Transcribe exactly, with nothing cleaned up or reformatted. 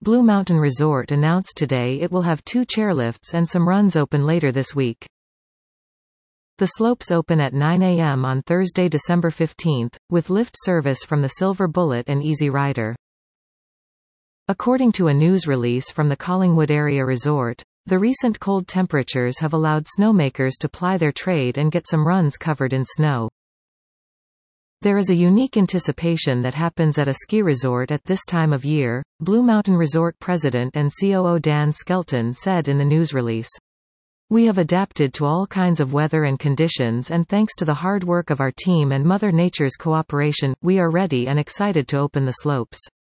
Blue Mountain Resort announced today it will have two chairlifts and some runs open later this week. The slopes open at nine A M on Thursday, December fifteenth, with lift service from the Silver Bullet and Easy Rider. According to a news release from the Collingwood Area Resort, the recent cold temperatures have allowed snowmakers to ply their trade and get some runs covered in snow. There is a unique anticipation that happens at a ski resort at this time of year, Blue Mountain Resort President and C O O Dan Skelton said in the news release. We have adapted to all kinds of weather and conditions, and thanks to the hard work of our team and Mother Nature's cooperation, we are ready and excited to open the slopes.